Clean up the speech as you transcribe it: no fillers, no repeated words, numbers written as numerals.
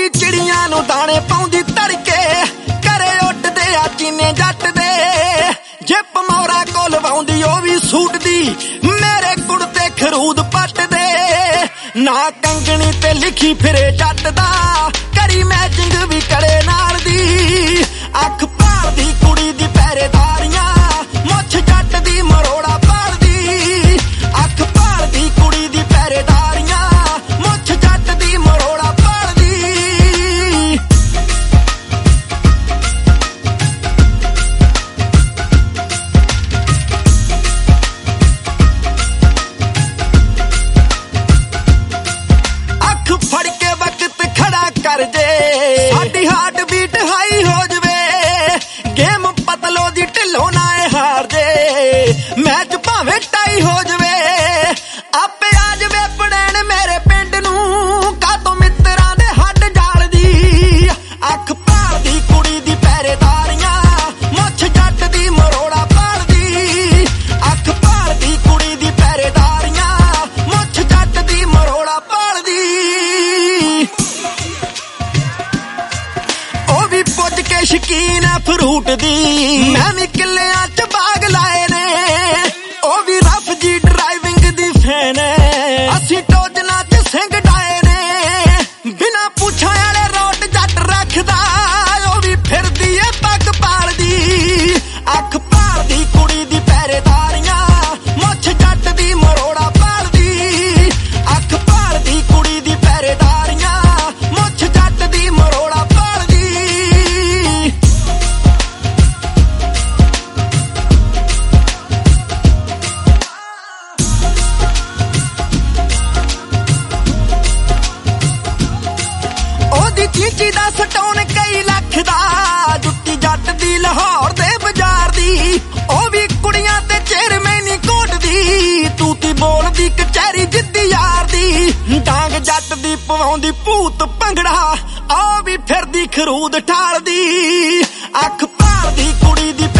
ਵੀ ਚਿੜੀਆਂ ਨੂੰ ਦਾਣੇ ਪਾਉਂਦੀ ਤੜਕੇ, ਘਰੇ ਉੱਡਦੇ ਆ ਚੀਨੇ ਜੱਟ ਦੇ। ਜਿੱਪ ਮੌਰਾ ਕੋਲ ਵਾਉਂਦੀ ਉਹ ਵੀ ਸੂਟ ਦੀ, ਮੇਰੇ ਕੁੜਤੇ ਖਰੂਦ ਪੱਟਦੇ। ਨਾ ਕੰਗਣੀ ਤੇ ਲਿਖੀ ਫਿਰੇ ਜੱਟ ਦਾ, ਕਰੀ ਮੈਚਿੰਗ ਵੀ ਕੜੇ ਨਾਲ ਦੀ। ਅੱਖ ਭਾਲਦੀ ਕੁੜੀ ਦੀ ਪਹਿਰੇਦਾਰੀਆਂ, ਮੁੱਛ ਜੱਟ ਦੀ ਮਰੋੜਾ ਭਾਲਦੀ। ਅੱਖ ਭਾਲਦੀ ਕੁੜੀ ਦੀ ਪਹਿਰੇਦਾਰੀਆਂ, ਮੁੱਛ ਜੱਟ ਦੀ ਮਰੋੜਾ ਭਾਲਦੀ। ਅੱਖ ਫੜ ਕੇ ਵਕਤ ਖੜਾ ਕਰ ਜੇ, ਸਾਡੀ ਹਾਰਟ ਬੀਟ ਹਾਈ ਹੋ ਜਵੇ। ਗੇਮ ਪਤਲੋ ਦੀ ਢਿੱਲੋਂ ਨਾ ਹਾਰ ਜੇ, ਮੈਚ ਭਾਵੇਂ ਟਾਈ ਹੋ ਜਵੇ। ਆਪੇ ਆ ਜਵੇ ਪੜੈਣ ਮੇਰੇ ਪਿੰਡ ਨੂੰ, ਕਾਤੋਂ ਮਿੱਤਰਾਂ ਦੇ ਹੱਡ ਜਾਲਦੀ। ਅੱਖ ਭਾਲਦੀ ਕੁੜੀ ਦੀ ਪਹਿਰੇਦਾਰੀਆਂ, ਮੁੱਛ ਜੱਟ ਦੀ ਮਰੋੜਾ ਭਾਲਦੀ। ਅੱਖ ਭਾਲਦੀ ਕੁੜੀ ਦੀ ਪਹਿਰੇਦਾਰੀਆਂ, ਮੁੱਛ ਜੱਟ ਦੀ ਮਰੋੜਾ ਭਾਲਦੀ। ਉਹ ਵੀ ਪੁੱਜ ਕੇ ਸ਼ਕੀਨ ਆ ਫਰੂਟ ਦੀ, ਮੈਂ ਵੀ ਕਿੱਲਿਆਂ ਚ ਬਾਗ ਲਾਏ ਨੇ। ਉਹ ਵੀ ਰਫ ਜੀ ਡਰਾਈਵਿੰਗ ਦੀ ਫੈਨ ਹੈ, ਅਸੀਂ ਟੋਜਨਾ ਚ ਸਿੰਘ ਡਾਏ ਨੇ। ਬਿਨਾ ਪੁੱਛਾਂ ਵਾਲੇ ਰੋਟ ਜੱਟ ਰੱਖਦਾ, ਉਹ ਵੀ ਫਿਰਦੀ ਏ ਪੱਗ ਪਾਲਦੀ। ਅੱਖ ਭਾਲਦੀ ਕੁੜੀ ਦੀ ਪਹਿਰੇਦਾਰੀਆਂ, ਮੁੱਛ ਜੱਟ ਦੀ ਮਰੋੜਾ ਭਾਲਦੀ। ਅੱਖ ਭਾਲਦੀ ਕੁੜੀ ਦੀ ਪਹਿਰੇਦਾਰੀਆਂ, ਮੁੱਛ ਜੱਟ ਦੀ ਮਰੋੜਾ ਭਾਲਦੀ। ਉਹਦੀ ਚੀਚੀ ਦਾ ਸਟੋਨ ਕਈ ਲੱਖ ਦਾ, ਜੁੱਤੀ ਜੱਟ ਦੀ ਲਾਹੌਰ ਦੇ ਬਾਜ਼ਾਰ ਦੀ। ਉਹ ਵੀ ਕੁੜੀਆਂ ਤੇ ਚੇਅਰਮੈਨੀ ਕੋਟ ਦੀ, ਤੂਤੀ ਬੋਲਦੀ ਕਚਹਿਰੀ ਜਿੱਦੀ ਯਾਰ ਦੀ। ਡਾਂਗ ਜੱਟ ਦੀ ਪਵਾਉਂਦੀ ਭੂਤ ਭੰਗੜਾ, ਉਹ ਵੀ ਫਿਰਦੀ ਖਰੂਦ ਠਾਲਦੀ। ਅੱਖ ਭਾਲਦੀ ਕੁੜੀ ਦੀ